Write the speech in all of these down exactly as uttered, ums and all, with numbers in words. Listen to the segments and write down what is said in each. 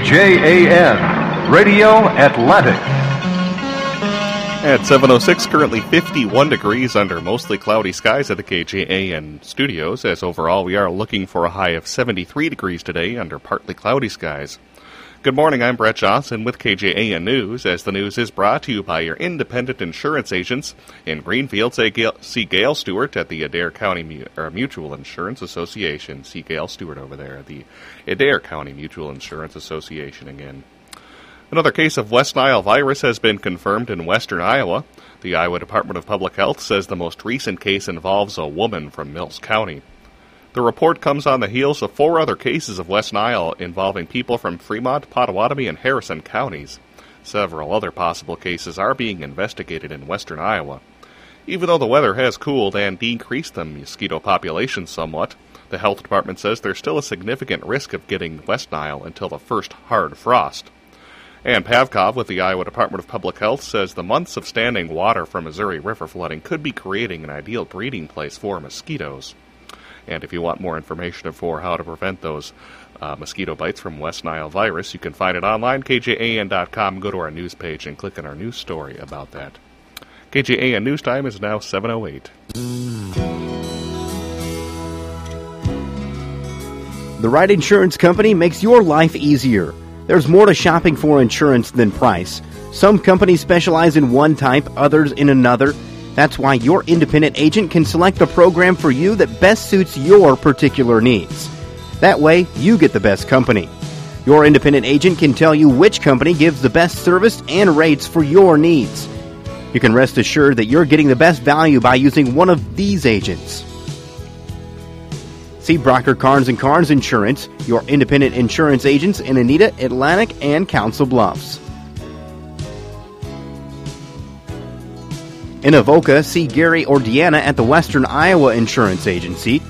J A N, Radio Atlantic. At seven oh six, currently fifty-one degrees under mostly cloudy skies at the K J A N studios, as overall we are looking for a high of seventy-three degrees today under partly cloudy skies. Good morning, I'm Brett Johnson with K J A N News, as the news is brought to you by your independent insurance agents. In Greenfield, say Gail, see Gail Stewart at the Adair County Mu- or Mutual Insurance Association. See Gail Stewart over there at the Adair County Mutual Insurance Association again. Another case of West Nile virus has been confirmed in western Iowa. The Iowa Department of Public Health says the most recent case involves a woman from Mills County. The report comes on the heels of four other cases of West Nile involving people from Fremont, Pottawatomie, and Harrison counties. Several other possible cases are being investigated in western Iowa. Even though the weather has cooled and decreased the mosquito population somewhat, the health department says there's still a significant risk of getting West Nile until the first hard frost. Ann Pavkov with the Iowa Department of Public Health says the months of standing water from Missouri River flooding could be creating an ideal breeding place for mosquitoes. And if you want more information for how to prevent those uh, mosquito bites from West Nile virus, you can find it online, K J A N dot com. Go to our news page and click on our news story about that. K J A N News Time is now seven oh eight. The right insurance company makes your life easier. There's more to shopping for insurance than price. Some companies specialize in one type, others in another. That's why your independent agent can select the program for you that best suits your particular needs. That way, you get the best company. Your independent agent can tell you which company gives the best service and rates for your needs. You can rest assured that you're getting the best value by using one of these agents. See Brocker Carnes and Carnes Insurance, your independent insurance agents in Anita, Atlantic, and Council Bluffs. In Avoca, see Gary or Deanna at the Western Iowa Insurance Agency.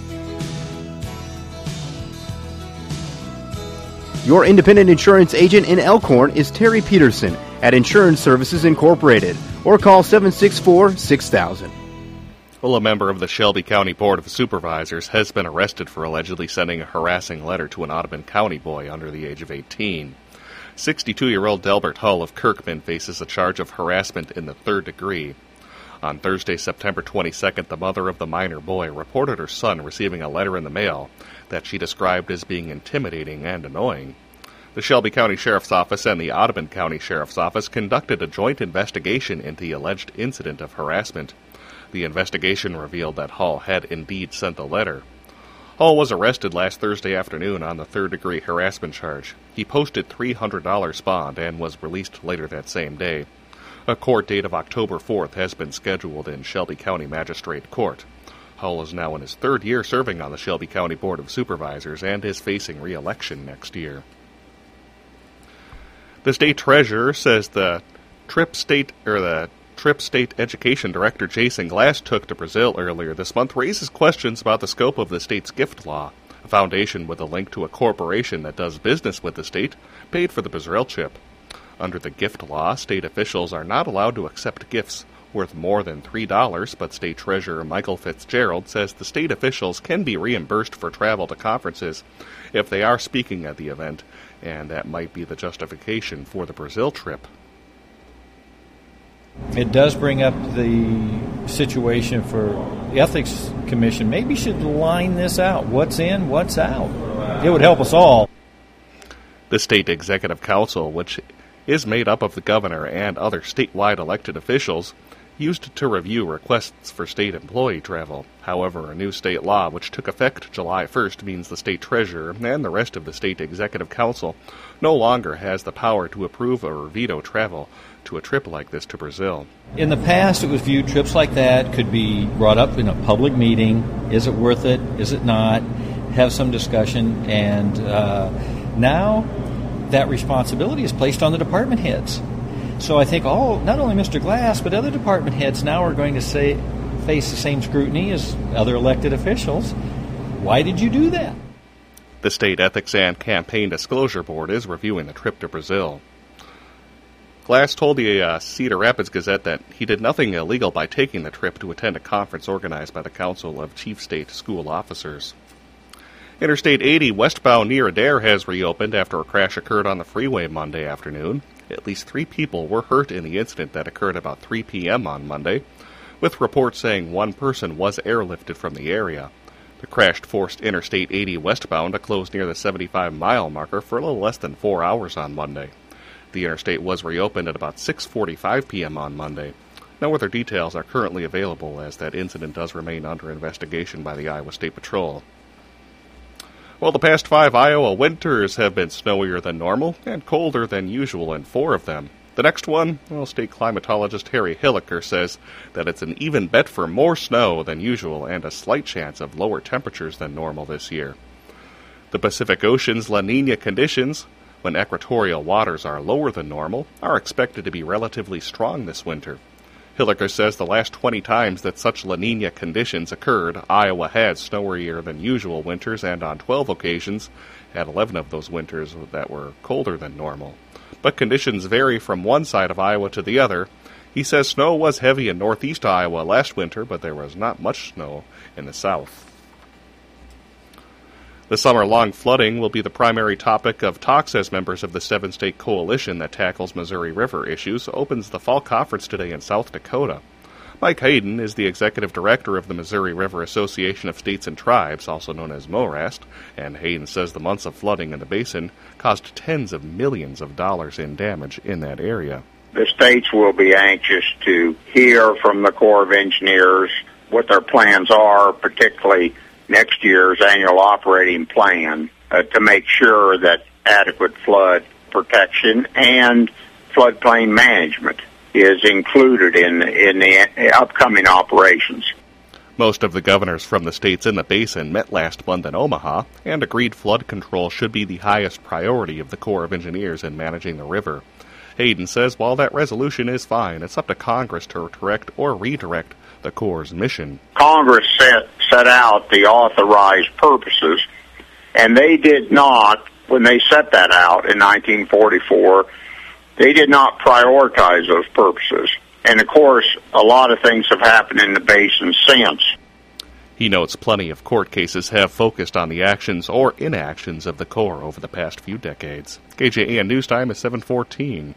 Your independent insurance agent in Elkhorn is Terry Peterson at Insurance Services Incorporated, or call seven six four, six thousand. Well, a member of the Shelby County Board of Supervisors has been arrested for allegedly sending a harassing letter to an Audubon County boy under the age of eighteen. sixty-two-year-old Delbert Hull of Kirkman faces a charge of harassment in the third degree. On Thursday, September twenty-second, the mother of the minor boy reported her son receiving a letter in the mail that she described as being intimidating and annoying. The Shelby County Sheriff's Office and the Audubon County Sheriff's Office conducted a joint investigation into the alleged incident of harassment. The investigation revealed that Hull had indeed sent the letter. Hull was arrested last Thursday afternoon on the third-degree harassment charge. He posted three hundred dollars bond and was released later that same day. A court date of October fourth has been scheduled in Shelby County Magistrate Court. Hull is now in his third year serving on the Shelby County Board of Supervisors and is facing re-election next year. The state treasurer says the trip state or the trip state education director Jason Glass took to Brazil earlier this month raises questions about the scope of the state's gift law. A foundation with a link to a corporation that does business with the state paid for the Brazil trip. Under the gift law, state officials are not allowed to accept gifts worth more than three dollars, but State Treasurer Michael Fitzgerald says the state officials can be reimbursed for travel to conferences if they are speaking at the event, and that might be the justification for the Brazil trip. It does bring up the situation for the Ethics Commission. Maybe should line this out. What's in, what's out? It would help us all. The State Executive Council, which is made up of the governor and other statewide elected officials, used to review requests for state employee travel. However, a new state law, which took effect July first, means the state treasurer and the rest of the State Executive Council no longer has the power to approve or veto travel to a trip like this to Brazil. In the past, it was viewed trips like that could be brought up in a public meeting. Is it worth it? Is it not? Have some discussion. And uh, now that responsibility is placed on the department heads. So I think all, not only Mister Glass, but other department heads now are going to say, face the same scrutiny as other elected officials. Why did you do that? The State Ethics and Campaign Disclosure Board is reviewing the trip to Brazil. Glass told the uh, Cedar Rapids Gazette that he did nothing illegal by taking the trip to attend a conference organized by the Council of Chief State School Officers. Interstate eighty westbound near Adair has reopened after a crash occurred on the freeway Monday afternoon. At least three people were hurt in the incident that occurred about three p.m. on Monday, with reports saying one person was airlifted from the area. The crash forced Interstate eighty westbound to close near the seventy-five mile marker for a little less than four hours on Monday. The interstate was reopened at about six forty-five p.m. on Monday. No other details are currently available, as that incident does remain under investigation by the Iowa State Patrol. Well, the past five Iowa winters have been snowier than normal and colder than usual in four of them. The next one, well, state climatologist Harry Hilliker says that it's an even bet for more snow than usual and a slight chance of lower temperatures than normal this year. The Pacific Ocean's La Niña conditions, when equatorial waters are lower than normal, are expected to be relatively strong this winter. Hilliker says the last twenty times that such La Niña conditions occurred, Iowa had snowier than usual winters, and on twelve occasions had eleven of those winters that were colder than normal. But conditions vary from one side of Iowa to the other. He says snow was heavy in northeast Iowa last winter, but there was not much snow in the south. The summer-long flooding will be the primary topic of talks as members of the seven-state coalition that tackles Missouri River issues opens the fall conference today in South Dakota. Mike Hayden is the executive director of the Missouri River Association of States and Tribes, also known as MORAST, and Hayden says the months of flooding in the basin caused tens of millions of dollars in damage in that area. The states will be anxious to hear from the Corps of Engineers what their plans are, particularly next year's annual operating plan, uh, to make sure that adequate flood protection and floodplain management is included in in the upcoming operations. Most of the governors from the states in the basin met last month in Omaha and agreed flood control should be the highest priority of the Corps of Engineers in managing the river. Hayden says while that resolution is fine, it's up to Congress to direct or redirect the Corps' mission. Congress set, set out the authorized purposes, and they did not, when they set that out in nineteen forty-four, they did not prioritize those purposes. And, of course, a lot of things have happened in the basin since. He notes plenty of court cases have focused on the actions or inactions of the Corps over the past few decades. K J A N News Time is seven fourteen.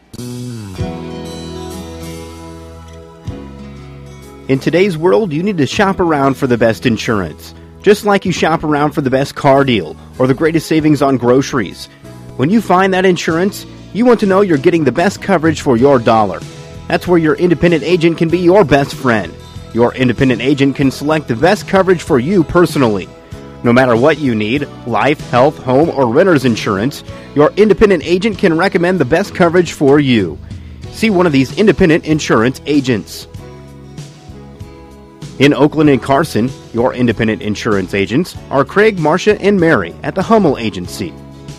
In today's world, you need to shop around for the best insurance, just like you shop around for the best car deal or the greatest savings on groceries. When you find that insurance, you want to know you're getting the best coverage for your dollar. That's where your independent agent can be your best friend. Your independent agent can select the best coverage for you personally. No matter what you need, life, health, home, or renter's insurance, your independent agent can recommend the best coverage for you. See one of these independent insurance agents. In Oakland and Carson, your independent insurance agents are Craig, Marcia, and Mary at the Hummel Agency.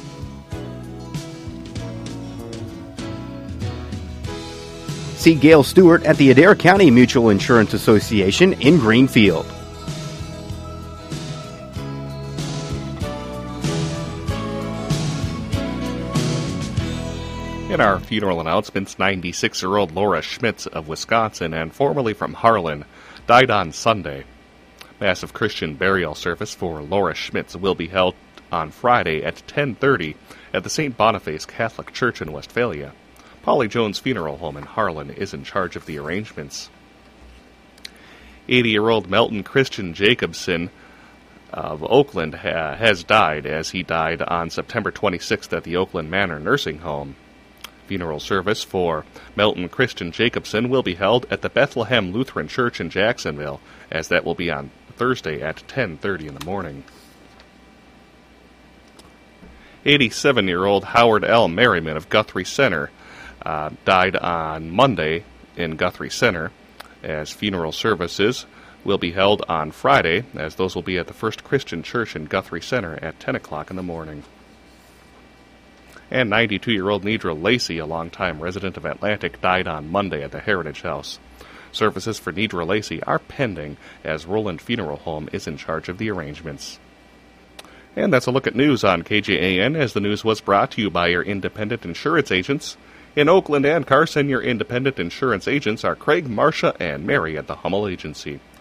See Gail Stewart at the Adair County Mutual Insurance Association in Greenfield. In our funeral announcements, ninety-six-year-old Laura Schmitz of Wisconsin and formerly from Harlan died on Sunday. Massive Christian burial service for Laura Schmitz will be held on Friday at ten thirty at the Saint Boniface Catholic Church in Westphalia. Polly Jones Funeral Home in Harlan is in charge of the arrangements. eighty-year-old Melton Christian Jacobson of Oakland ha- has died, as he died on September twenty-sixth at the Oakland Manor Nursing Home. Funeral service for Melton Christian Jacobson will be held at the Bethlehem Lutheran Church in Jacksonville, as that will be on Thursday at ten thirty in the morning. eighty-seven-year-old Howard L. Merriman of Guthrie Center uh, died on Monday in Guthrie Center, as funeral services will be held on Friday, as those will be at the First Christian Church in Guthrie Center at ten o'clock in the morning. And ninety-two-year-old Nedra Lacey, a longtime resident of Atlantic, died on Monday at the Heritage House. Services for Nedra Lacey are pending, as Roland Funeral Home is in charge of the arrangements. And that's a look at news on K J A N, as the news was brought to you by your independent insurance agents. In Oakland and Carson, your independent insurance agents are Craig, Marcia, and Mary at the Hummel Agency.